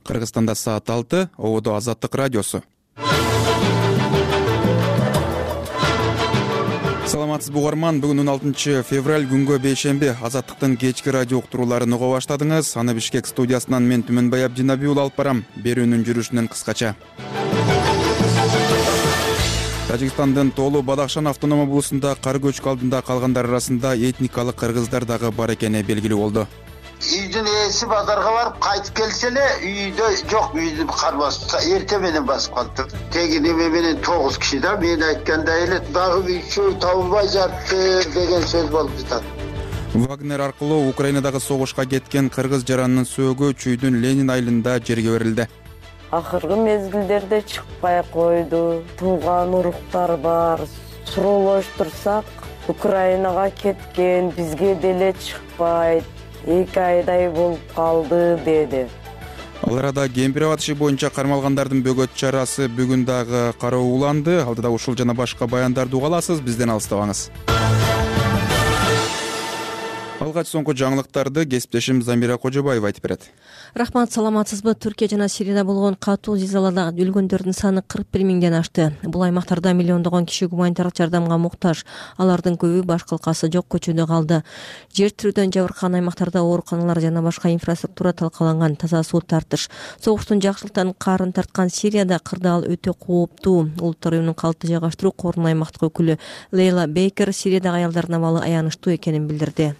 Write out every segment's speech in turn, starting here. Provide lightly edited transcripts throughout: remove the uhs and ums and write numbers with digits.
Кыргызстанда саат 6, Ободо Азаттык радиосу. Саламатсызбы угарман, бүгүн 16 февраль күнгө бейшемби Азаттыктын кечки радио уктурууларын уга баштадыңыз. Аны Бишкек студиясынан мен Түмөнбай Абдинаби уулу алып барам. Берүүнүн жүрүшүнөн кыскача. Тажикстандын Тоолу Бадахшан автоном облусунда кар көчкү алдында калгандар арасында этникалык кыргыздар дагы бар экени белгилүү болду. Үйдүн ээси базарга барып кайтып келсе эле үйдө жок, үйдү кар басып, эрте менен басып калды. Теги неме менен 9 киши да, мен айткандай эле дагы үчөө табылбай жатты деген сөз болуп жатат. Вагнер аркылуу Украинадагы согушка кеткен кыргыз жаранынын сөөгү Чүйдүн Ленин айылында жерге берилди. Акыркы мезгилдерде чыкпай койду. Тууган уруктар бар. Суроолоштурсак, Украинага кеткен, бизге деле чыкпайт. 2 айдай болуп калды деди. Ал арада Кемпирова иши боюнча кармалгандардын бөгөт чарасы бүгүн дагы карооланды. Алдыда ушул жана башка баяндарды уга аласыз, бизден алыстабаңыз. Алгач соңку жаңылыктарды кесиптешим Замира Кожобаева айтып берет. Рахмат, саламатсызбы? Түркия жана Сирияда болгон катуу зилзалада өлгөндөрдүн саны 41 миңден ашты. Бул аймактарда миллиондогон киши гуманитардык жардамга муктаж. Алардын көбү баш кылкасы жок көчөдө калды. Жер тирүүдөн жабыркаган аймактарда ооруканалар жана башка инфраструктура талкаланган. Таза суу тартыш. Согуштун жакшылыктан карын тарткан Сирияда кырдаал өтө кооптуу. Улуттар уюмунун калкты жайгаштыруу корунун аймактык өкүлү Лейла Бейкер Сириядагы аялдардын абалы аянычтуу экенин билдирди.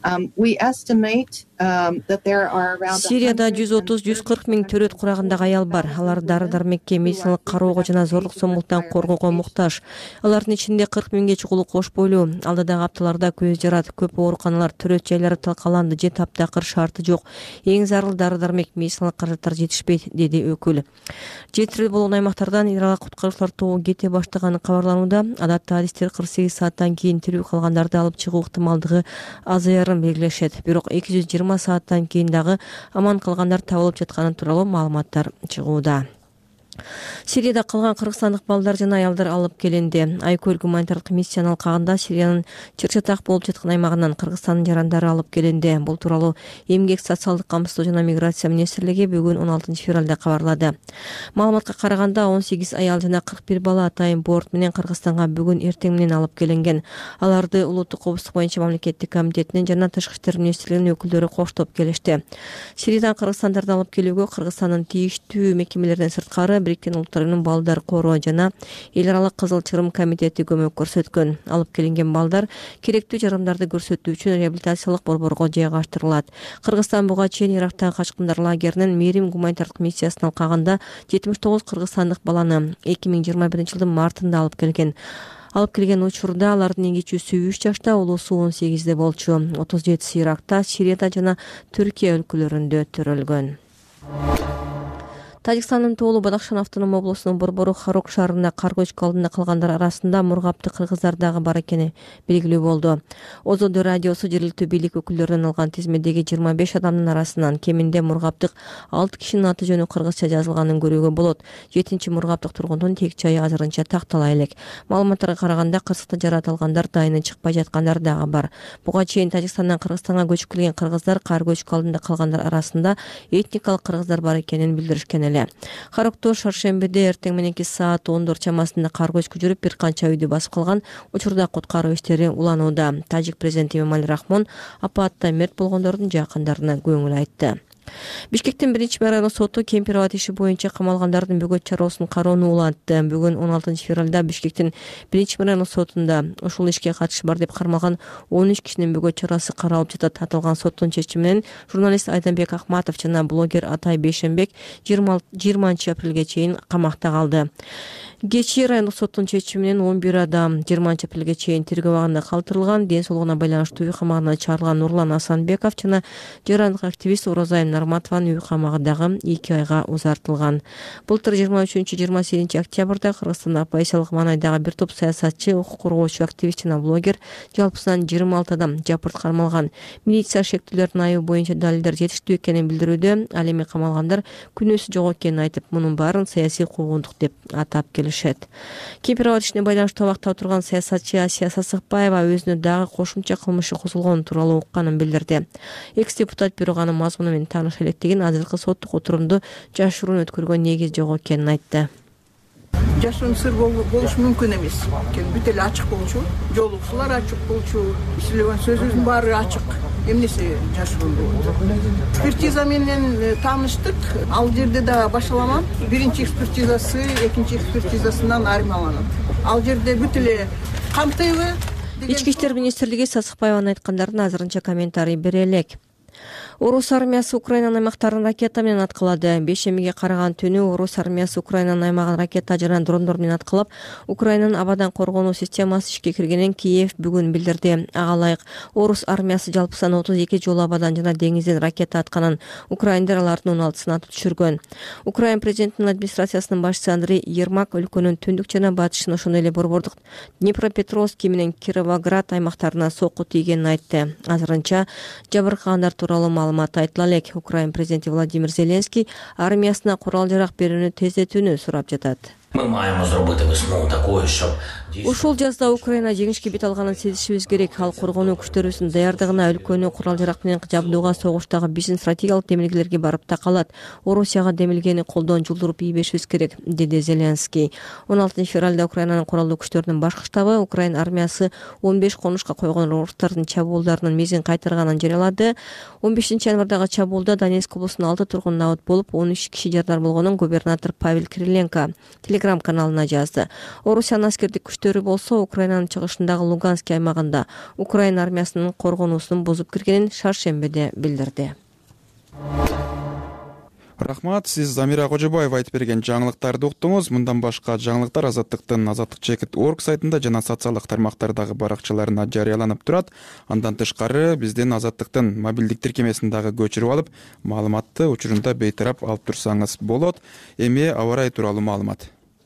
Сирияда 130-140 миң төрөт курагындагы аял бар. Алар дары-дармекке, медициналык кароого жана зорлук зомбулуктан коргоого муктаж. Алардын ичинде 40 миңге чукулу кош бойлуу. Алдыдагы апталарда көз жарат, көп ооруканалар, төрөт жайлары талкаланды, же таптакыр шарты жок. Эң зарыл дары-дармек, медициналык каражаттар жетишпейт, деди өкүл. Жетирүү болгон аймактардан ир ала куткаруучулар тобу кете баштаганы кабарланууда. Адатта адистер 48 сааттан кийин тирүү калгандарды алып чыгуу ыктымалдыгы азаярын белгилешет. Бирок 220 сааттан кийин дагы аман калгандар табылып жатканы тууралуу маалыматтар чыгууда. Сирияда калган кыргызстандык балдар жана аялдар алып келинди. Айкөл гуманитардык миссиянын алкагында Сириянын чыр-чатак болуп жаткан аймагынан Кыргызстандын жарандары алып келинди. Бул тууралуу Эмгек, социалдык камсыздоо жана миграция министрлиги бүгүн 16 февралда кабарлады. Маалыматка караганда 18 аял жана 41 бала атайын борт менен Кыргызстанга бүгүн эртең менен алып келинген. Аларды улуттук коопсуздук боюнча мамлекеттик комитетинин жана Тышкы иштер министрлигинин өкүлдөрү коштоп келишти. Сириядан Кыргызстандарды алып келүүгө Кыргызстандын тийиштүү мекемелеринен сырткары Бириккен Улуттар уюмунун балдар короо жана эл аралык Кызыл Чырым комитети көмөк көрсөткөн. Алып келинген балдар керектүү жарымдарды көрсөтүү үчүн реабилитациялык борборго жайгаштырылат. Кыргызстан буга чейин Ирактагы качкындар лагеринин Мээрим гуманитардык миссиясынын алкагында 79 кыргызстандык баланы 2021-жылдын мартында алып келген. Алып келген учурда алардын эң кичүүсү 3 жашта, улуусу 18 болчу. 37 Иракта, Сирияда жана Түркия өлкөлөрүндө төрөлгөн. Тажикстандын Тоолу Бадахшан автоном облусунун борбору Харок шаарында кар көчкү алдында калгандар арасында мургапты кыргыздар дагы бар экени белгилүү болду. Озодо радиосу жергиликтүү бийлик өкүлдөрүнөн алган тизмедеги 25 адамдын арасынан кеминде мургаптык 6 кишинин аты жөнү кыргызча жазылганын көрүүгө болот. 7-мургаптык тургундун тек жайы азырынча тактала элек. Маалыматтарга караганда кырсыкта жарат алгандар, дайыны чыкпай жаткандар дагы бар. Буга чейин Тажикстандан Кыргызстанга көчүп келген кыргыздар кар көчкү алдында калгандар арасында этникалык кыргыздар бар экенин билдиришкен. Харокто шаршембиде эртең мененки саат 10 чамасында кар көчкү жүрүп бир канча үйдү басып калган. Учурда куткаруу иштери уланууда. Тажик президенти Эмомали Рахмон апатта мерт болгондордун жакындарына көңүл айтты. Бишкектин 1-райондук соту Кемпирова иши боюнча камалгандардын бөгөт чаросун кароону улантты. Бүгүн 16 февралда Бишкектин 1-райондук сотунда ушул ишке катышы бар деп кармалган 13 кишинин бөгөт чарасы каралып жатат. Аталган соттун чечими менен журналист Айданбек Акматов жана блогер Атай Бейшенбек 20 апрелге чейин камакта калды. Кечээ райондук соттун чечими менен 11 адам 20 апрелге чейин тергөө абагында калтырылган. Ден соолугуна байланыштуу үй камагына чыгарылган Нурлан Асанбеков жана жарандык активист Оразайым Нарматованын үй камагы дагы 2 айга узартылган. Былтыр 23-28 октябрда Кыргызстанда Пайсалык Манайдагы бир топ саясатчы, укук коргоочу, активист жана блогер жалпысынан 26 адам жапырт кармалган. Милиция шектүүлөрдүн айыбы боюнча далилдер жетиштүү экенин билдирүүдө. Ал эми камалгандар күнөөсү жок экенин айтып, мунун баарын саясий куугундук деп атап келишет. Кемпирова ишине байланыштуу абакта отурган саясатчы Асия Сасыкбаева өзүнө дагы кошумча кылмышы козулгон тууралуу укканын билдирди. Экс-депутат бирок анын мазмуну менен жашанышы элек деген азыркы соттук отурумду жашыруун өткөргөнгө негиз жок экенин айтты. Жашыруун сыр болушу мүмкүн эмес. Бүт эле ачык болчу, жолугушуулар ачык болчу, сүйлөгөн сөзүбүздүн баары ачык. Эмнеси жашыруун болот? Экспертиза менен тааныштык. Ал жерде да башаламан. Биринчи экспертизасы, экинчи экспертизасынан айырмаланат. Ал жерде бүт эле камтыйбы? Ички иштер министрлиги Сасыкбаеванын айткандарын азырынча комментарий бере элек. Орус армиясы Украинанын аймактарын ракета менен аткылады. Бейшембиге караган түнү Орус армиясы Украинанын аймагын ракета жана дрондор менен аткылап, Украинанын абадан коргонуу системасы ишке киргенин Киев бүгүн билдирди. Ага ылайык Орус армиясы жалпы саны 32 жолу абадан жана деңизден ракета атканын, украиндер алардын 16-сын атып түшүргөн. Украин президентинин администрациясынын башчысы Андрей Ермак өлкөнүн түндүк жана батышын, ошондой эле борбордук Днепропетровский менен Кировоград аймактарына сокку тийгенин айтты. Азырынча жабыркагандар тууралуу маалымат айтыла элек. Украин президенти Владимир Зеленский армиясына курал-жарак берүүнү тездетүүнү сурап жатат. Ми маємо зробити весну такою, щоб Ушул жазда Украина жеңишке бет алганын сезишибиз керек. Ал коргонуу күчтөрүбүздүн даярдыгына, өлкөнү курал-жарак менен жабдууга, согуштагы биздин стратегиялык демилгелерге барып такалат. Орусияга демилгени колдон жулдуруп ийбешибиз керек, деди Зеленский. 16 февралда Украинанын куралдуу күчтөрүнүн башкы штабы Украин армиясы 15 конушка койгон орустардын чабуулдарынын мезин кайтарганын жарыялады. 15 январдагы чабуулда Донецк облусунун 6 тургуну абыт болуп, 13 киши жардар болгонун губернатор Павел Кириленко Телеграм каналына жазды. Орусиянын аскердик күчтөрү болсо Украинанын чыгышындагы Луганск аймагында Украин армиясынын коргонуусун бузуп киргенин шаршембиде билдирди. Рахмат, сиз Замира Кожобаева айтып берген жаңылыктарды уктуңуз. Мындан башка жаңылыктар Азаттыктын azattik.org сайтында жана социалдык тармактардагы баракчаларына жарыяланып турат. Андан тышкары биздин Азаттыктын мобилдик тиркемесин дагы көчүрүп алып, маалыматты учурунда бейтарап алып турсаңыз болот. Эми аба ырайы тууралуу маалымат.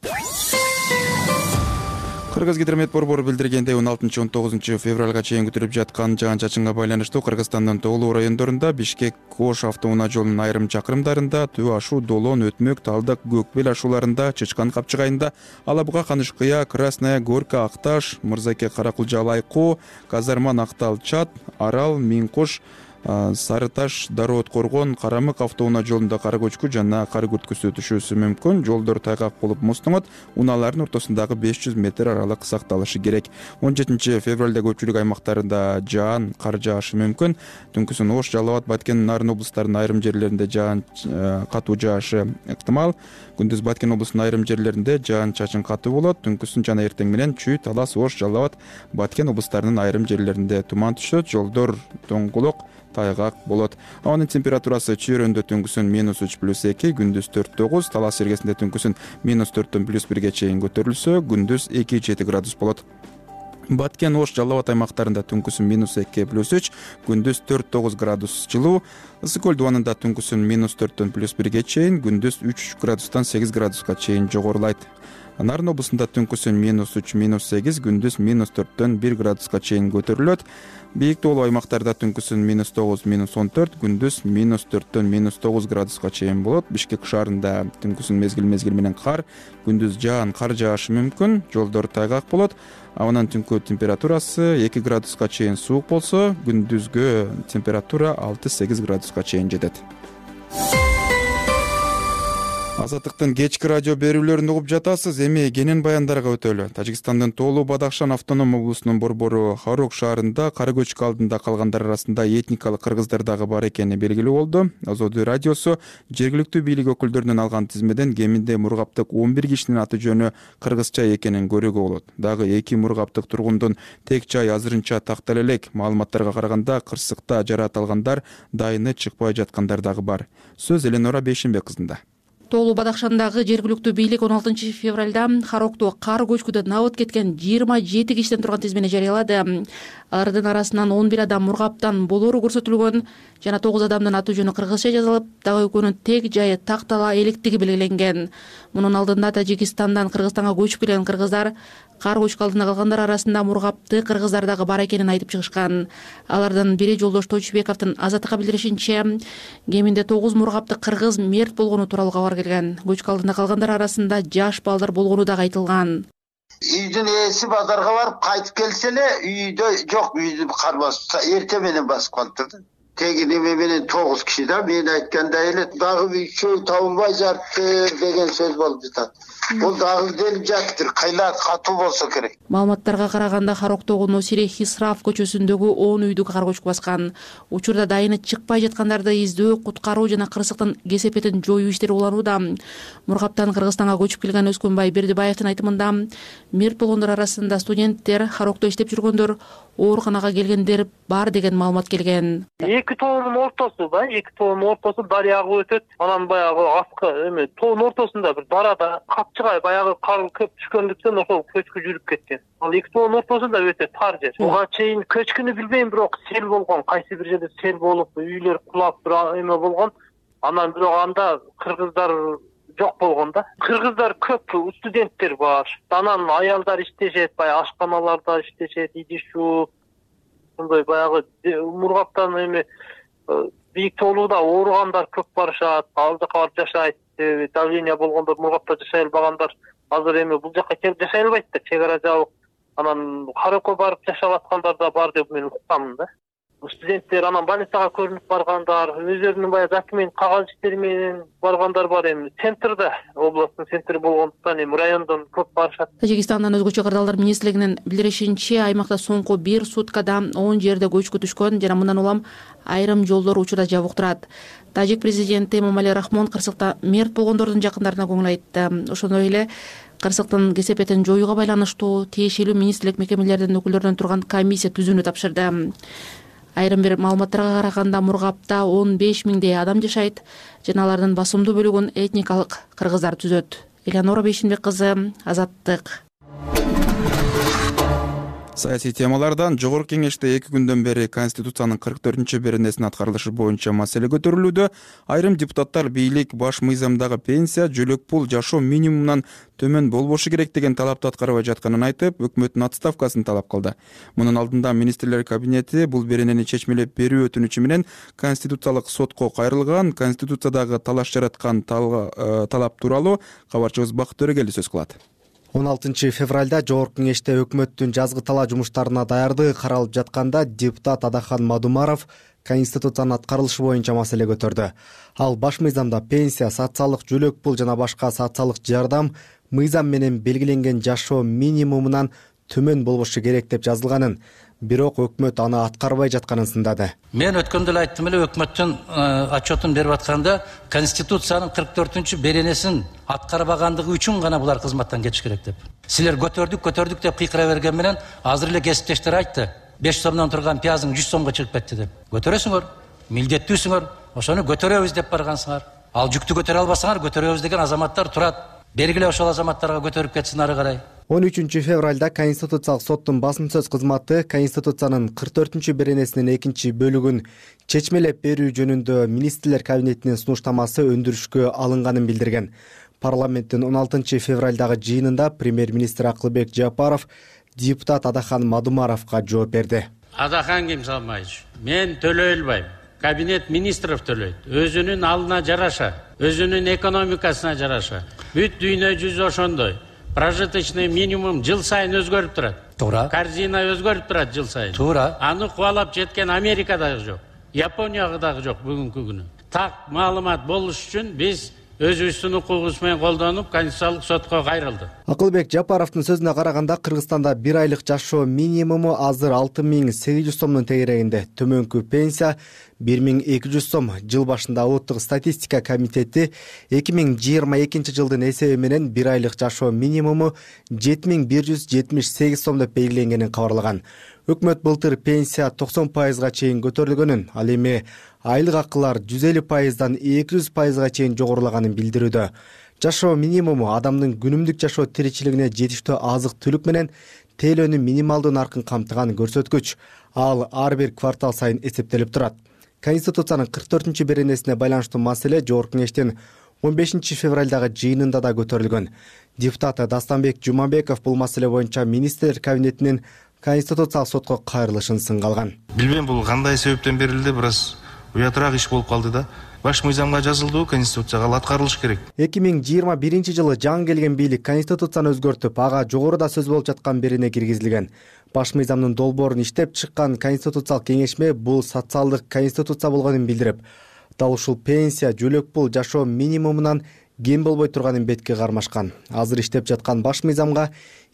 Кыргыз-Гидромет борбору билдиргендей 16-19 февралга чейин күтүлүп жаткан жаан-чачынга байланыштуу Кыргызстандын тоолуу райондорунда Бишкек-Ош автоунаа жолунун айрым чакырымдарында, Түбө ашуу, Долон, Өтмөк, Талдык, Көкбел ашууларында, Чычкан капчыгайында, Алабуга, Канышкыя, Красная, Горка, Акташ, Мырзаке, Каракулжа, Алайкуу, Казарман, Актал, Чат, Арал, Минкош, Сарыташ, Дароот, Коргон, Карамык автоунаа жолунда кара көчкү жана кар күрткүсү түшүүсү мүмкүн. Жолдор тайгак болуп муздуңот, унаалардын ортосундагы 500 метр аралык сакталышы керек. 17 февралда көпчүлүк аймактарында жаан, кар жаашы мүмкүн. Түнкүсүн Ош, Жалал Абад, Баткен, Нарын облустарынын айрым жерлеринде жаан катуу жаашы ыктымал. Күндүз Баткен облусунун айрым жерлеринде жаан-чачын катуу болот. Түнкүсүн жана эртең менен Чүй, Талас, Ош, Жалал Абад, Баткен облустарынын айрым жерлеринде туман түшөт. Жолдор тоңгулок, тайгак болот. Ауанын температурасы Чүйрөндө түнкүсүн -3+2, күндүз 4-9, Талас жергесинде түнкүсүн -4 +1 чейин көтөрүлсө, күндүз 2-7 градус болот. Баткен, Ош, Жалал Абад аймактарында түнкүсүн -2+3, күндүз 4-9 градус жылуу. Ысык көл дубанында түнкүсүн -4 +1 чейин, күндүз 3 градустан 8 градуска чейин жогорулайт. Нарын облусунда түнкүсүн -3-8, күндүз -4 1 градуска чейин көтөрүлөт. Бийик тоолуу аймактарда түнкүсүн -9-14, күндүз -4 -9 градуска чейин болот. Бишкек шаарында түнкүсүн мезгил менен кар, күндүз жаан, кар жаашы мүмкүн. Жолдор тайгак болот. Аванын түнкү температурасы 2 градуска чейин суук болсо, күндүзгө температура 6-8 градуска чейин жетет. Азаттыктын кечки радио берүүлөрүн угуп жатасыз. Эми кенен баяндарга өтөлү. Тажикстандын тоолуу Бадахшан автоном облусунун борбору Харок шаарында кара көчкү алдында калгандар арасында этникалык кыргыздар дагы бар экени белгилүү болду. Азоду радиосу жергиликтүү бийлик өкүлдөрүнөн алган тизмеден кеминде мургаптык 11 кишинин аты жөнү кыргызча экенин көрүүгө болот. Дагы 2 мургаптык тургундун тек жай азырынча тактала элек. Маалыматтарга караганда кырсыкта жараат алгандар, дайыны чыкпай жаткандар дагы бар. Сөз Эленора Бейшембек кызында. Тоолуу Бадахшандагы жергиликтүү бийлик 16 февралда Харокто кар көчкүдөн абыт кеткен 27 кишиден турган тизмени жарыялады. Алардын арасынан 11 адам мургаптан болоору көрсөтүлгөн жана 9 адамдын аты жөнү кыргызча жазылып, дагы экөөнүн тек жайы тактала электиги белгиленген. Мунун алдында Тажикстандан Кыргызстанга көчүп келген кыргыздар кар көчкү алдында калгандар арасында мургапты кыргыздар дагы бар экенин айтып чыгышкан. Алардын бири Жолдош Тойчубековдун Азаттыкка билдиришинче, кеминде 9 мургапты кыргыз мерт болгону тууралуу кабар келген. Көчкү алдында калгандар арасында жаш балдар болгону дагы айтылган. Үйдүн ээси базарга барып кайтып келсе эле үйдө жок, үйдү кар басып, эртең менен басып калыптыр да. Теги неме менен 9 киши да мен айткандай эле дагы үчөө табылбай жатты деген сөз болуп жатат. Бул дагы изделип жатыр. Кайла катуу болсо керек. Маалыматтарга караганда Хароктогу Носире Хисрав көчөсүндөгү 10 үйдү кар көчкү баскан. Учурда дайыны чыкпай жаткандарды издөө, куткаруу жана кырсыктын кесепетин жоюу иштери уланууда. Мургаптан Кыргызстанга көчүп келген Өскөнбай Бердибаевдин айтымында мерт болгондор арасында студенттер, Харокто иштеп жүргөндөр, ооруканага келгендер бар деген маалымат келген. Эки тоонун ортосу эки тоонун ортосу дарыя агып өтөт. Анан баягы аскы эме тоонун ортосунда бир дарада капчыга баягы кар көп түшкөндүктөн ошол көчкү жүрүп кеткен. Ал эки тоонун ортосунда өтө тар жер. Буга чейин көчкүнү билбейм, бирок сел болгон. Кайсы бир жерде сел болуп, үйлөр кулап бир эме болгон. Анан бирок анда кыргыздар жок болгон да. Кыргыздар көп, студенттер бар. Анан аялдар иштешет, баягы ашканаларда иштешет, идиш жууп, сондай баягы Мургаптан эме бийик тоолууда ооругандар көп барышат, ал жака барып жашайт. Давление болгондор Мургапта жашай албагандар азыр эми бул жака келип жашай албайт да, чек ара жабык. Анан Харокко барып жашап аткандар да бар деп мен уккам да. Студенттер анан больницага көрүнүп баргандар, өздөрүнүн баягы документ кагаз иштери менен баргандар бар эми. Центрде, областтын центри болгондуктан эми райондон көп барышат. Тажикстандан өзгөчө кырдаалдар министрлигинин билдиришинче, аймакта соңку 1 суткада 10 жерде көчкү түшкөн жана мындан улам айрым жолдор учурда жабык турат. Тажик президенти Эмомали Рахмон кырсыкта мерт болгондордун жакындарына көңүл айтты. Ошондой эле кырсыктын кесепетин жоюуга байланыштуу тиешелүү министрлик мекемелердин өкүлдөрүнөн турган комиссия түзүүнү тапшырды. Айрым бир маалыматтарга караганда Мургапта 15 миңдей адам жашайт жана алардын басымдуу бөлүгүн этникалык кыргыздар түзөт. Элеонора Бейшинбек кызы, Азаттык. Саясий темалардан жогорку кеңеште 2 күндөн бери Конституциянын 44-беренесинин аткарылышы боюнча маселе көтөрүлүүдө. Айрым депутаттар бийлик баш мыйзамдагы пенсия, жөлөк пул жашоо минимумунан төмөн болбошу керек деген талапты аткарбай жатканын айтып, өкмөттүн отставкасын талап кылды. Мунун алдында министрлер кабинети бул беренени чечмелеп берүү өтүнүчү менен Конституциялык сотко кайрылган. Конституциядагы талаш жараткан талап тууралуу кабарчыбыз Бакыт Төрөгели сөз кылат. 16 февралда жогорку кеңеште өкмөттүн жазгы талаа жумуштарына даярдыгы каралып жатканда депутат Адахан Мадумаров Конституциянын аткарылышы боюнча маселе көтөрдү. Ал баш мыйзамда пенсия, социалдык жөлөк пул жана башка социалдык жардам мыйзам менен белгиленген жашоо минимумунан төмөн болбошу керек деп жазылганын, бирок өкмөт аны аткарбай жатканын сындады. Мен өткөндө эле айттым эле, өкмөттүн отчетун берип атканда Конституциянын 44-беренесин аткарбагандыгы үчүн гана булар кызматтан кетиш керек деп. Силер көтөрдүк деп кыйкыра берген менен азыр эле кесиптештер айтты. 5 сомдон турган пиязың 100 сомго чыгып кетти деп. Көтөрөсүңөр, милдеттүүсүңөр, ошону көтөрөбүз деп баргансыңар. Ал жүктү көтөрө албасаңар көтөрөбүз деген азаматтар турат. Бергиле ошол азаматтарга көтөрүп кетсин ары карай. 13 февралда Конституциялык соттун басым сөз кызматы Конституциянын 44-беренесинин 2-бөлүгүн чечмелеп берүү жөнүндө министрлер кабинетинин сунуштамасы өндүрүшкө алынганын билдирген. Парламенттин 16 февралдагы жыйынында премьер-министр Акылбек Жапаров депутат Адахан Мадумаровго жооп берди. Адахан Кемсалмаевич, мен төлөй албайм. Кабинет министров төлөйт. Өзүнүн алына жараша, өзүнүн экономикасына жараша. Бүт дүйнө жүзү ошондой. Прожиточный минимум жыл сайын өзгөрүп турат. Туура. Корзина өзгөрүп турат жыл сайын. Туура. Аны кубалап жеткен Америка дагы жок. Япония дагы жок бүгүнкү күнү. Так маалымат болуш үчүн биз өзүбүздүн укугубуз менен колдонуп Конституциялык сотко кайрылдык. Акылбек Жапаровдун сөзүнө караганда Кыргызстанда 1 айлык жашоо минимуму азыр 6800 сомдун тегерегинде. Төмөнкү пенсия 1200 сом. Жыл башында Улуттук статистика комитети 2022 жылдын эсеби менен 1 айлык жашоо минимуму 7178 сом деп белгиленгенин кабарлаган. Өкмөт былтыр пенсия 90%га чейин көтөрүлгөнүн, ал эми айлык акылар 150%дан 200%га чейин жогорулаганын билдирүүдө. Жашоо минимуму адамдын күнүмдүк жашоо тиричилигине жетиштүү азык-түлүк менен тейлөөнүн минималдуу наркын камтыган көрсөткүч. Ал ар бир квартал сайын эсептелип турат. Конституциянын 44-беренесине байланыштуу маселе жогорку кеңештин 15 февралдагы жыйынында да көтөрүлгөн. Депутат Дастанбек Жумабеков бул маселе боюнча министрлер кабинетинин Конституциялык сотко кайрылышын сынга алган. Билбейм бул кандай себептен берилди, бираз уятыраак иш болуп калды да. баш мыйзамга жазылдуу, конституцияга ал аткарылыш керек. 2021 жылы жаңы келген бийлик конституцияны өзгөртүп, ага жогоруда сөз болуп жаткан берене киргизилген. Баш мыйзамдын долбоорун иштеп чыккан конституциялык кеңешме бул социалдык конституция болгонун билдирип, дал ушул пенсия, жөлөк пул жашоо минимумунан кем болбой турганын бетке кармашкан. Азыр иштеп жаткан баш мыйзамга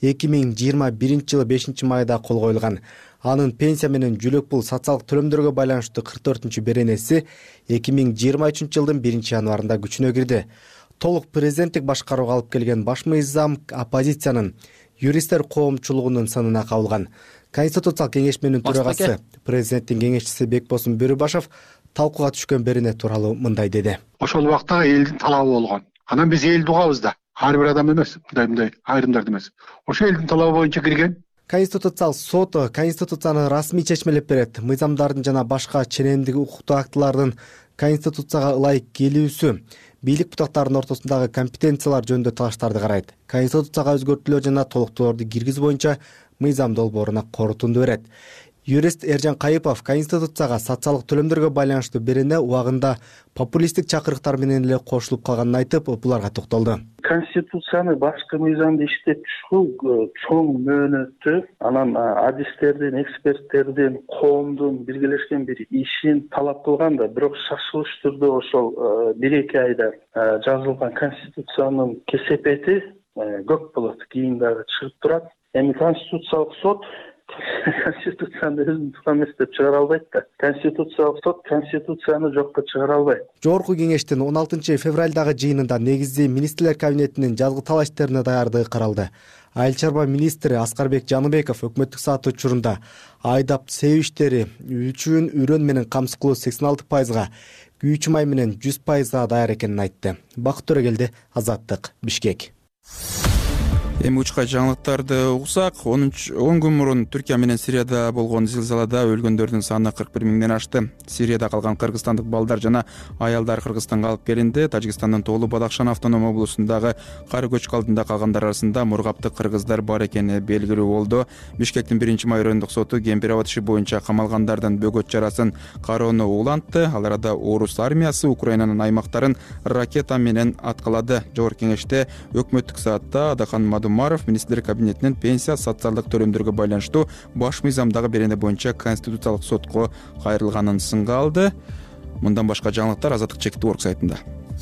2021 жылы 5 майда кол коюлган. Анын пенсия менен жөлөк пул социалдык төлөмдөргө байланыштуу 44 беренеси 2023 жылдын 1 январында күчүнө кирди. Толук президенттик башкарууга алып келген баш мыйзам оппозициянын, юристтер коомчулугунун сынына кабылган. Конституциялык кеңешменин төрагасы, президенттин кеңешчиси Бекбосун Бөрүбашев талкууга түшкөн берене тууралуу мындай деди. Ошол убакта элдин талабы болгон. Анан биз элди угабыз да. Ар бир адам эмес, мындай айрымдарды эмес. Ошо элдин талабы боюнча кирген. Конституциялык сот конституцияны расмий чечмелеп берет. Мыйзамдардын жана башка ченемдик укуктуу актылардын конституцияга ылайык келүүсү бийлик бутактарынын ортосундагы компетенциялар жөнүндө талаштарды карайт. Конституцияга өзгөртүүлөр жана толуктоолорду киргизүү боюнча мыйзам долбооруна корутунду берет. Юрист Эржан Кайыпов конституцияга социалдык төлөмдөргө байланыштуу берене убагында популисттик чакырыктар менен эле кошулуп калганын айтып, буларга токтолду. Конституцияны башкы мыйзамды иштеп чыгуу чоң мөөнөттү, анан адистердин, эксперттердин, коомдун биргелешкен бир ишин талап кылган да, бирок шашылыш түрдө ошол 1-2 айда жазылган конституциянын кесепети көп болот, кийин дагы чыгып турат. Эми конституциялык сот конституцияны өзүн туура эмес деп чыгара албайт да. Конституциялык сот конституцияны жокко чыгара албайт. Жогорку кеңештин 16 февралдагы жыйынында негизги министрлер кабинетинин жазгы талаштарына даярдыгы каралды. Айыл чарба министри Аскарбек Жаныбеков өкмөттүк саат учурунда айдап себүү иштери үчүн үрөн менен камсыз кылуу 86%, күйүүчү май менен 100% даяр экенин айтты. Бакыт Төрөгелди, Азаттык, Бишкек. Эми учка жаңылыктарды угсак, 10 күн мурун Түркия менен Сирияда болгон зилзалада өлгөндөрдүн саны 41 миңден ашты. Сирияда калган кыргызстандык балдар жана аялдар Кыргызстанга алып келинди. Тажикстандын Тоолу Бадахшан автоном облусундагы кар көчкү алдында калгандар арасында мургаптык кыргыздар бар экени белгилүү болду. Бишкектин 1-май райондук соту Кемпирабад иши боюнча камалгандардын бөгөт чарасын кароону улантты. Ал арада орус армиясы Украинанын аймактарын ракета менен аткалады. Жогорку кеңеште өкмөттүк саатта Адахан Мадумаров министрлер кабинетинин пенсия, социалдык төлөмдөргө байланыштуу баш мыйзамдагы берене боюнча конституциялык сотко кайрылганын сынга алды. Мындан башка жаңылыктар Азаттык Чекит.org сайтында.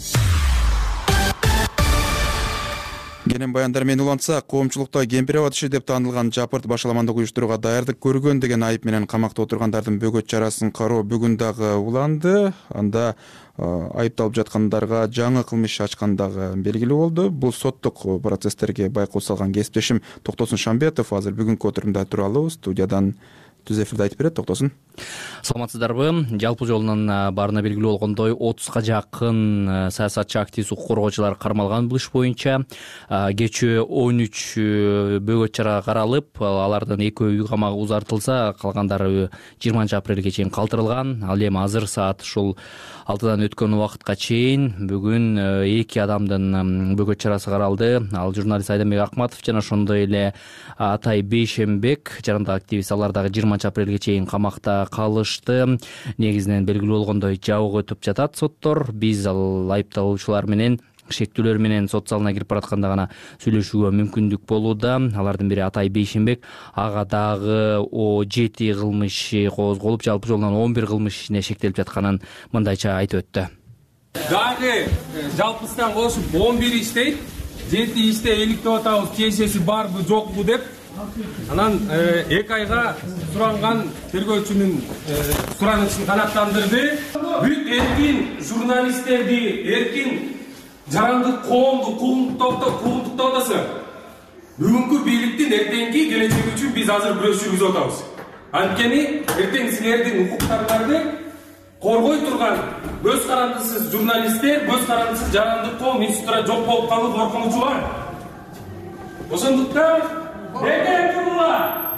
Кенен баяндар менен улантсак, коомчулукта Кемпирабад иши деп таанылган жапырт башаламандык уюштурууга даярдык көргөн деген айып менен камакта отургандардын бөгөт чарасын кароо бүгүн дагы уланды. Анда айыпталып жаткандарга жаңы кылмыш ачкандыгы белгилүү болду. Бул соттук процесстерге байкоо салган кесиптешим Токтосун Шамбетов азыр бүгүнкү отурумда тура алуу студиядан түз эфирде айтып берет. Токтосун. Саламатсыздарбы? Жалпы жолунан баарына белгилүү болгондой 30га жакын саясатчы, активист, укук коргоочулар кармалган бул иш боюнча. Кечээ 13 бөгөт чара каралып, алардын 2 үй камагы узартылса, калгандары 20 апрелге чейин калтырылган. Ал эми азыр саат ушул 6-дан өткөн убакытка чейин бүгүн 2 адамдын бөгөт чарасы каралды. Ал журналист Айданбек Акматов жана ошондой эле Атай Бейшембек, жарандык активист, алар дагы 20 апрелге чейин камакта калышты. Негизинен белгилүү болгондой жабык өтүп жатат соттор. Биз ал айыпталуучулар менен шектүүлөр менен сот залына кирип баратканда гана сүйлөшүүгө мүмкүндүк болууда. Алардын бири Атай Бейшембек, ага дагы 7 кылмыш козголуп, жалпы жолунан 11 кылмыш ишине шектелип жатканын мындайча айтып өттү. Дагы жалпысынан кошуп 11 иштейт, 7 иште эликтеп атабыз, кесеси барбы жокпу деп. Анан 2 айга суранган тергөөчүнүн суранышын канааттандырды. Бүт эркин журналисттерди, эркин жарандык коомду куугунтуктап атасы. Бүгүнкү бийликтин эртеңки келечеги үчүн биз азыр күрөш жүргүзүп атабыз. Анткени эртең силердин укуктарыңарды коргой турган көз карандысыз журналисттер, көз карандысыз жарандык коом институтта жок болуп калуу коркунучу бар. Ошондуктан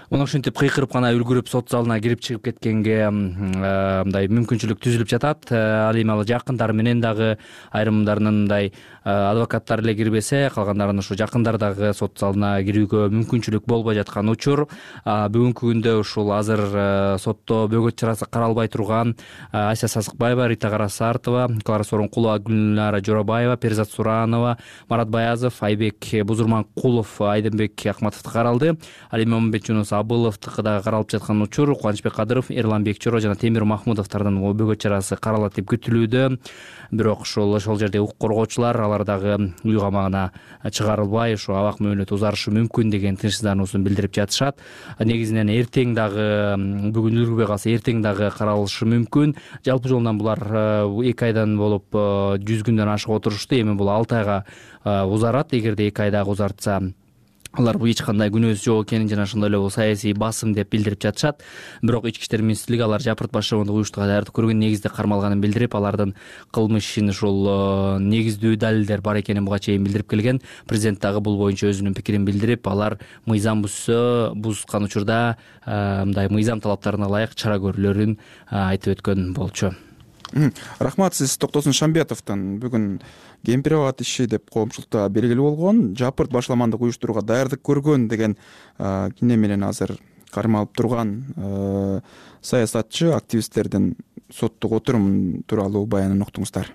муну ушинтип кыйкырып гана үлгүрүп сот залына кирип чыгып кеткенге мындай мүмкүнчүлүк түзүлүп жатат. Ал эми ал жакындары менен дагы айрымдарынын мындай адвокаттары эле кирбесе, калгандарынын ушу жакындары дагы сот залына кирүүгө мүмкүнчүлүк болбой жаткан учур. Бүгүнкү күндө ушул азыр сотто бөгөт чарасы каралбай турган Ася Сасыкбаева, Рита Карасартова, Клара Сооронкулова, Гүлнара Жорабаева, Перизат Суранова, Марат Баязов, Айбек Бузурманкулов, Айденбек Акматовдук каралды. Ал эми Момунбек Жунус Абыловдук дагы каралып жаткан учур. Кубанычбек Кадыров, Эрлан Бекчоро жана Темир Махмудовдордун бөгөт чарасы каралат деп күтүлүүдө. Бирок ошол жерде укук коргоочулар алар дагы үй камагына чыгарылбай, ушу абак мөөнөтү узарышы мүмкүн деген тынчсыздануусун билдирип жатышат. Негизинен эртең дагы, бүгүн үлгүрбөй калса эртең дагы каралышы мүмкүн. Жалпы жолунан булар 2 айдан болуп 100 күндөн ашык отурушту. Эми бул 6 айга узарат. Эгерде 2 ай дагы узартса, алар эч кандай күнөөсү жок экенин жана ошондой эле бул саясий басым деп билдирип жатышат. Бирок Ички иштер министрлиги алар жапыртпа шабуунду уюштурууга даярдык көргөн негизде кармалганын билдирип, алардын кылмыш ишин ушул негиздүү далилдер бар экенин буга чейин билдирип келген. Президент дагы бул боюнча өзүнүн пикирин билдирип, алар мыйзам бузган учурда мындай мыйзам талаптарына ылайык чара көрүлөрүн айтып өткөн болчу. Рахмат, сиз Токтосун Шамбетовдун бүгүн кемпирабад иши деп коомчулукта белгилүү болгон, жапырт башламандык уюштурууга даярдык көргөн деген кине менен азыр кармалып турган саясатчы, активисттердин соттук отурум тууралуу баянын уктуңуздар.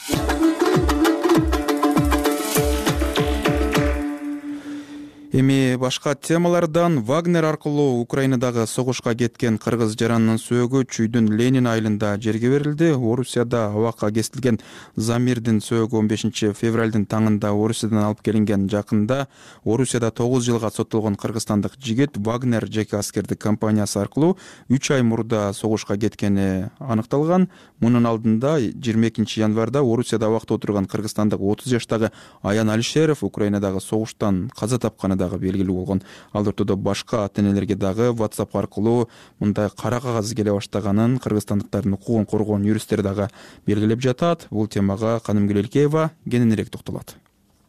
Эми башка темалардан Вагнер аркылуу Украинадагы согушка кеткен кыргыз жаранынын сөөгү Чүйдүн Ленин айылында жерге берилди. Орусияда абакка кесилген Замирдин сөөгү 15 февралдын таңында Орусиядан алып келинген. Жакында Орусияда 9 жылга соттолгон кыргызстандык жигит Вагнер жеке аскердик компаниясы аркылуу 3 ай мурда согушка кеткени аныкталган. Мунун алдында 22 январда Орусияда абакта отурган кыргызстандык 30 жаштагы Аян Алишеров Украинадагы согуштан каза тапканы белгилүү болгон. Ал ортодо башка ата-энелерге дагы WhatsApp аркылуу мындай кара кагаз келе баштаганын кыргызстандыктардын укугун коргоон юристтер дагы белгилеп жатат. Бул темага Канымгүл Элкеева кененирээк токтолот.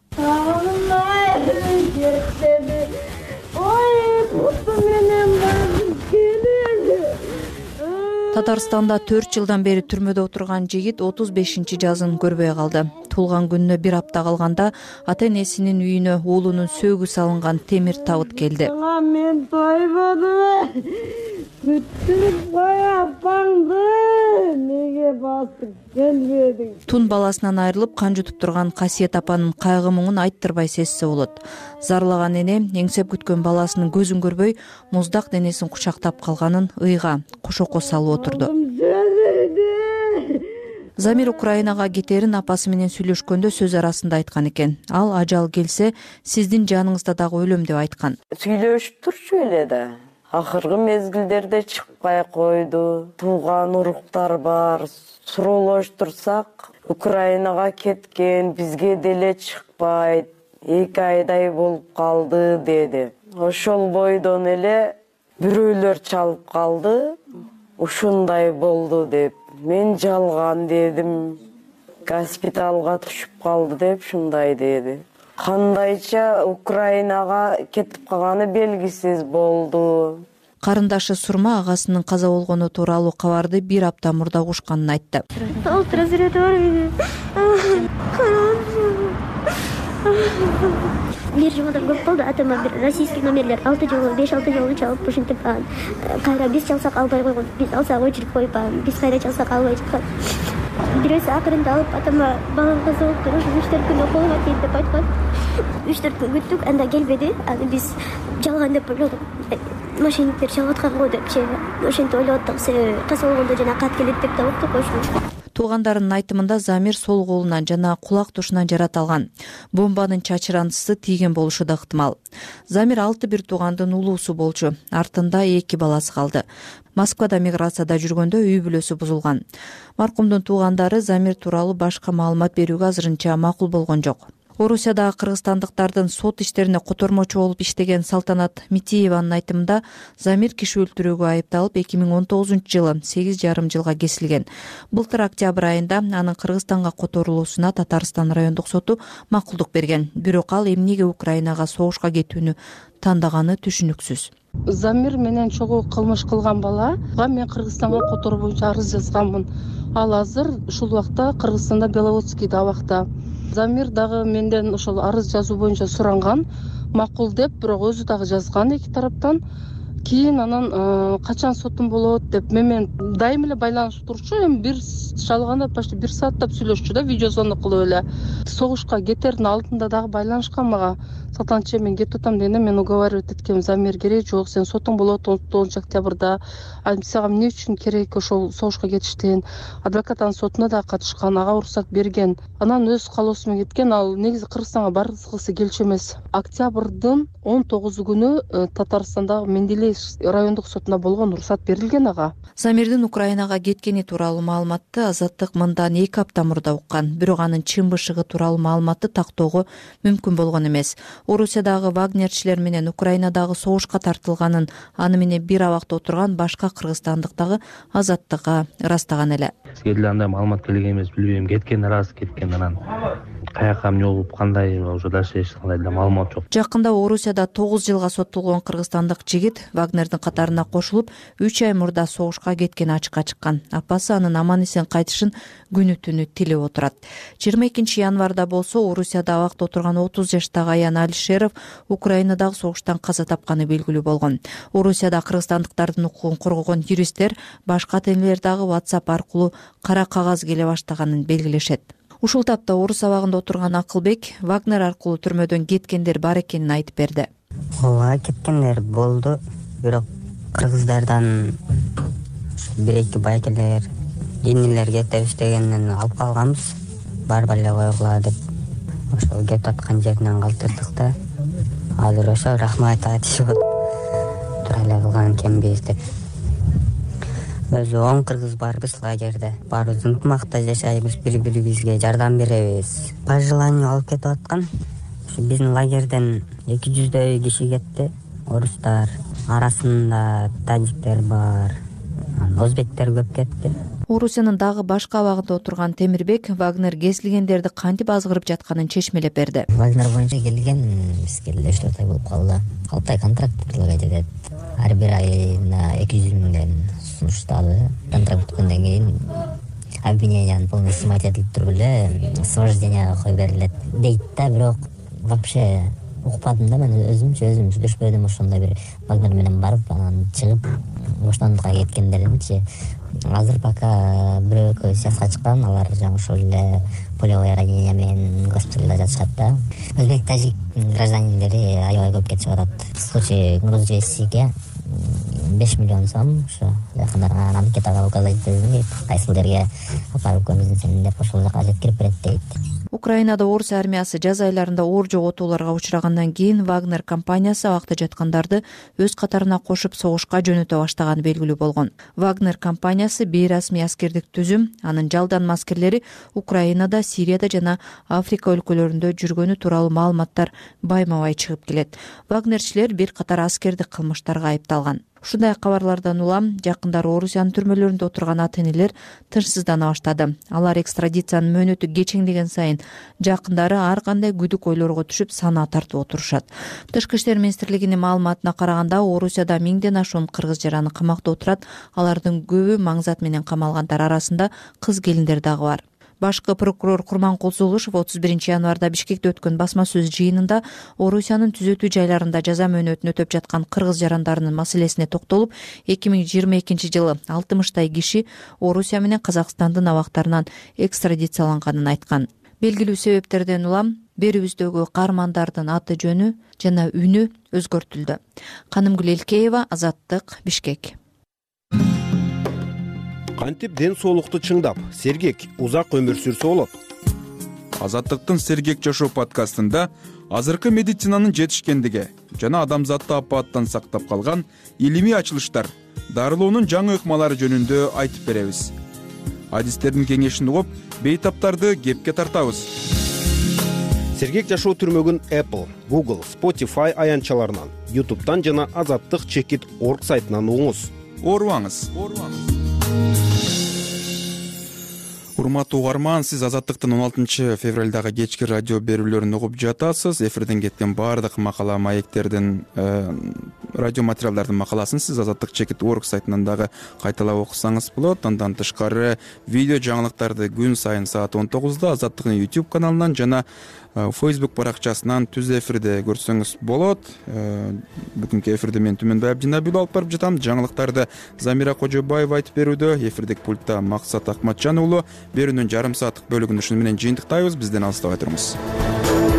Татарстанда 4 жылдан бери түрмөдө отурган жигит 35-жазын көрбөй калды. Туулган күнүнө 1 апта калганда ата-энесинин үйүнө уулунун сөөгү салынган темир табыт келди. Мен тойбодум. Күттүрүп кояпаңды. Неге басып келбедиң? Тун баласынан айрылып кан жутуп турган Касиет апанын кайгы муңун айттырбай сезсе болот. Зарлаган эне эңсеп күткөн баласынын көзүн көрбөй муздак денесин кучактап калганын ыйга кошоко салып отурду. Замир Украинага кетерин апасы менен сүйлөшкөндө сөз арасында айткан экен. Ал ажал келсе, сиздин жаныңызда дагы өлөм деп айткан. Сүйлөшүп турчу эле да. Акыркы мезгилдерде чыкпай койду. Тууган уруктар бар. Суроолоштурсак, Украинага кеткен, бизге деле чыкпайт. 2 айдай болуп калды деди. Ошол бойдон эле бирөөлөр чалып калды. Ушундай болду деп. Мен жалган дедим. Госпиталга түшүп калды деп шундай деди. Кандайча Украинага кетип калганы белгисиз болду. Карындашы Сурма агасынын каза болгону тууралуу кабарды 1 апта мурда угушканын айтты. Бир жолдар көп болду. Атама бир российский номерлер 6 жолу, 5-6 жолу чалып ушинтип кайра биз чалсак албай койгон. Биз алсак өчүрүп коюп, биз кайра чалсак албай жаткан. Бирөөсү акырында алып атама балам каза болуп туруш 3-4 күндө колума тийди деп айткан. 3-4 күн күттүк, анда келбеди. Аны биз жалган деп ойлодук. Мошенниктер чалып аткан го депчи. Ошентип ойлоп аттык. Себеби каза болгондо жана кат келет деп да уктук ошону. Туугандарынын айтымында Замир сол колунан жана кулак тушунан жараталган. Бомбанын чачырандысы тийген болушу да ыктымал. Замир 6 бир туугандын улуусу болчу. Артында 2 баласы калды. Москвада миграцияда жүргөндө үй бүлөсү бузулган. Маркумдун туугандары Замир тууралуу башка маалымат берүүгө азырынча макул болгон жок. Орусияда кыргызстандыктардын сот иштерине котормочу болуп иштеген Салтанат Митиеванын айтымында Замир киши өлтүрүүгө айыпталып 2019-жылы 8,5 жылга кесилген. Былтыр октябрь айында анын Кыргызстанга которулуусуна Татарстан райондук соту макулдук берген. Бирок ал эмнеге Украинага согушка кетүүнү тандаганы түшүнүксүз. Замир менен чогуу кылмыш кылган балага мен Кыргызстанга которуу боюнча арыз жазганмын. Ал азыр ушул убакта Кыргызстанда Беловодскийде абакта. Замир дагы менден ошол арыз жазуу боюнча суранган, макул деп, бирок өзү дагы жазган эки тараптан. Кийин анан качан сотум болот деп менен дайым эле байланышып турчу. Эми бир шалганда почти 1 сааттап сүйлөшчү да, видеозвонок кылып эле. Согушка кетердин алдында дагы байланышкан мага. Сатанчы мен кетип атам дегенде мен уговаривать эткем, Замир керек жок, сен сотуң болот 9 октябрда. Сага эмне үчүн керек ошол согушка кетиштен? Адвокат анын сотуна да катышкан, ага уруксат берген. Анан өз калоосу менен кеткен. Ал негизи Кыргызстанга баргысы келчү эмес. Октябрдын 19 күнү Татарстандагы Менделеев райондук сотуна болгон уруксат берилген ага. Замирдин Украинага кеткени тууралуу маалыматты Азаттык мындан 2 апта мурда уккан, бирок анын чын бышыгы тууралуу маалыматты тактоого мүмкүн болгон эмес. Орусиядагы вагнерчилер менен Украинадагы согушка тартылганын, аны менен бир абакта отурган башка кыргызстандык дагы Азаттыкка ырастаган эле. Бизге деле андай маалымат келген эмес, билбейм, кеткен рас, кеткен, анан каяка эмне болуп кандай уже дальше эч кандай деле маалымат жок. Жакында Орусияда 9 жылга соттолгон кыргызстандык жигит Вагнердин катарына кошулуп 3 ай мурда согушка кеткени ачыкка чыккан. Апасы анын аман эсен кайтышын күнү түнү тилеп отурат. 22 январда болсо Орусияда абакта отурган 30 жаштагы Аян Алишеров Украинадагы согуштан каза тапканы белгилүү болгон. Орусияда кыргызстандыктардын укугун коргогон юристтер башка тилдер дагы WhatsApp аркылуу кара кагаз келе баштаганын белгилешет. Ушул тапта Орус абагында отурган Акылбек Вагнер аркылуу түрмөдөн кеткендер бар экенин айтып берди. Ооба, кеткендер болду, бирок кыргыздардан 1-2 байкелер, инилер кетебиз дегенден алып калганбыз. Барып эле койгула деп. Ошол кетип аткан жеринен калтырдык да. Азыр ошо рахмат айтышып тура эле кылган экенбиз деп. Өзү 10 кыргыз барбыз лагерде. Баарыбыз ынтымакта жашайбыз, бири-бирибизге жардам беребиз. Пожелание алып кетип аткан. Биздин лагерден 200дөй киши кетти. Орустар, арасында тажиктер бар, өзбектер көп кетти. Орусиянын дагы башка абагында отурган Темирбек Вагнер кесилгендерди кантип азгырып жатканын чечмелеп берди. Вагнер боюнча келген, бизге 4 ай болуп калды. 6 ай контракт предлагать этет. Ар бир айына 200 миңден сунуштады. Контракт бүткөндөн кийин обвиненияны полностью снимать этилип туруп эле освобождение коюп берилет дейт да, бирок вообще укпадым да, мен өзүм сүйлөшпөдүм. Ошондой бир Вагнер менен барып анан чыгып боштондукка кеткендеринчи. Азыр пока бирөө сыясатка чыккан, алар жаңы ошол эле полевое ранение менен госпиталда жатышат да. Өзбек тажик гражданиндери аябай көп кетип атат. В случае Грузиясиге 5 миллион сом ошо жакындарга анкетага указать этилди. Кайсыл жерге апарып көмүзүн деп ошол жака жеткирип берет дейт. Украинада Орус армиясы жаз айларында оор жоготууларга учурагандан кийин Вагнер компаниясы абакта жаткандарды өз катарына кошуп согушка жөнөтө баштаганы белгилүү болгон. Вагнер компаниясы бейрасмий аскердик түзүм, анын жалданма аскерлери Украинада, Сирияда жана Африка өлкөлөрүндө жүргөнү тууралуу маалыматтар байма-бай чыгып келет. Вагнерчилер бир катар аскердик кылмыштарга айыпталган. Ушундай кабарлардан улам жакындары Орусиянын түрмөлөрүндө отурган ата-энелер тынчсыздана баштады. Алар экстрадициянын мөөнөтү кечеңдеген сайын жакындары ар кандай күдүк ойлорго түшүп санаа тартып отурушат. Тышкы иштер министрлигинин маалыматына караганда Орусияда 1000ден ашуун кыргыз жараны камакта отурат. Алардын көбү маңзат менен камалгандар арасында кыз келиндер дагы бар. Башкы прокурор Курманкул Зулушев 31 январда Бишкекте өткөн басма сөз жыйынында Орусиянын түзөтүү жайларында жаза мөөнөтүн өтөп жаткан кыргыз жарандарынын маселесине токтолуп, 2022 жылы 60 киши Орусия менен Казакстандын абактарынан экстрадицияланганын айткан. Белгилүү себептерден улам берүүбүздөгү каармандардын аты жөнү жана үнү өзгөртүлдү. Канымгүл Элкеева, Азаттык, Бишкек. Кантип ден соолукту чыңдап, сергек, узак өмүр сүрсө болот? Азаттыктын Сергек жашоо подкастында азыркы медицинанын жетишкендиги жана адамзатты апааттан сактап калган илимий ачылыштар, дарылоонун жаңы ыкмалары жөнүндө айтып беребиз. Адистердин кеңешин угуп, бейтаптарды кепке тартабыз. Сергек жашоо түрмөгүн Apple, Google, Spotify аянтчаларынан, YouTube'дан жана azattik.org сайтынан угуңуз. Оорубаңыз. Урматтуу угарман, сиз Азаттыктын 16 февралдагы кечки радио берүүлөрүн угуп жатасыз. Эфирден кеткен баардык макала маектердин радио материалдардын макаласын сиз Азаттык.org сайтынан дагы кайталап окусаңыз болот. Андан тышкары видео жаңылыктарды күн сайын саат 19-да Азаттыктын YouTube каналынан жана Facebook баракчасынан түз эфирде көрсөңүз болот. Бүгүнкү эфирде мен Түмөнбай Абдинабил алып барып жатам. Жаңылыктарды Замира Кожобаева айтып берүүдө, эфирдик пультта Максат Акматжан уулу. Берүүнүн жарым сааттык бөлүгүн ушуну менен жыйынтыктайбыз. Бизден алыстабай туруңуз.